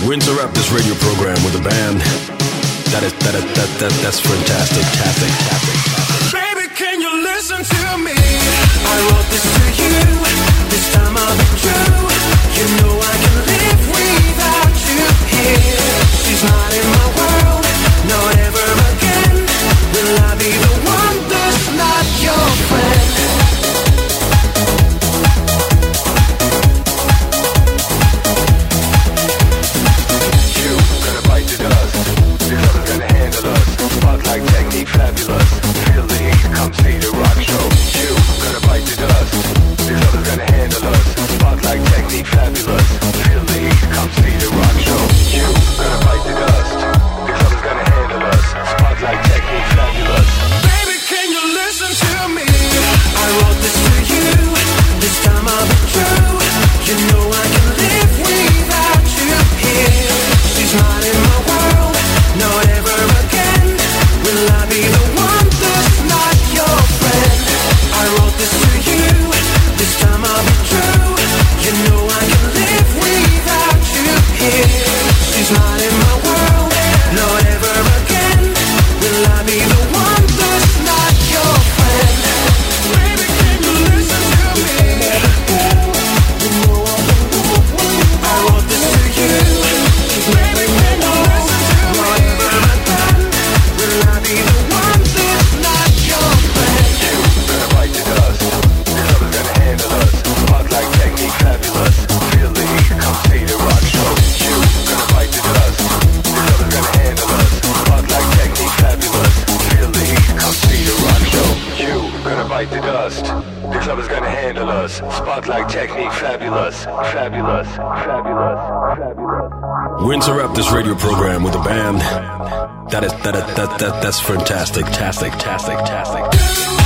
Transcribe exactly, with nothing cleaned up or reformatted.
We interrupt this radio program with a band that is that is, that that that's fantastic, tastic, tastic, tastic. Baby, can you listen to me? I wrote this to you. This time I'll be true. You know I can live without you here. She's not in my world, not ever again. Will I be the one that's not your friend? Like technique fabulous, feel the heat, come see the rock show. You gonna bite the dust, this other's gonna handle us. Spotlight technique fabulous, feel the heat, come see the rock show. You gonna bite the dust, this other's gonna handle us. Spotlight technique fabulous. Baby, can you listen to me? I wrote this to you, this time I'll be true. You know I can live without you here. She's not in my world, not ever again. Will I be the one that's not your friend? I wrote this to you, this time I'll be true. You know I can live without you here. She's not in my world, not ever again. Will I be the one that's not your friend? Baby, can you listen to me? I wrote this to you. Baby, can you listen to me? Not ever again. Will I be the one that's not your friend? You gonna bite the dust, this other's gonna handle us. Spotlight technique fabulous, feel the heat, come see the rock show. You gonna bite the dust, this other's gonna handle us. Spotlight technique fabulous, feel the heat, come see the rock show. You gonna bite the dust, this other's gonna handle us. Spotlight technique fabulous, fabulous, fabulous, fabulous. We interrupt this radio program with a band that is that is, that that that's fantastic, tastic, tastic, tastic.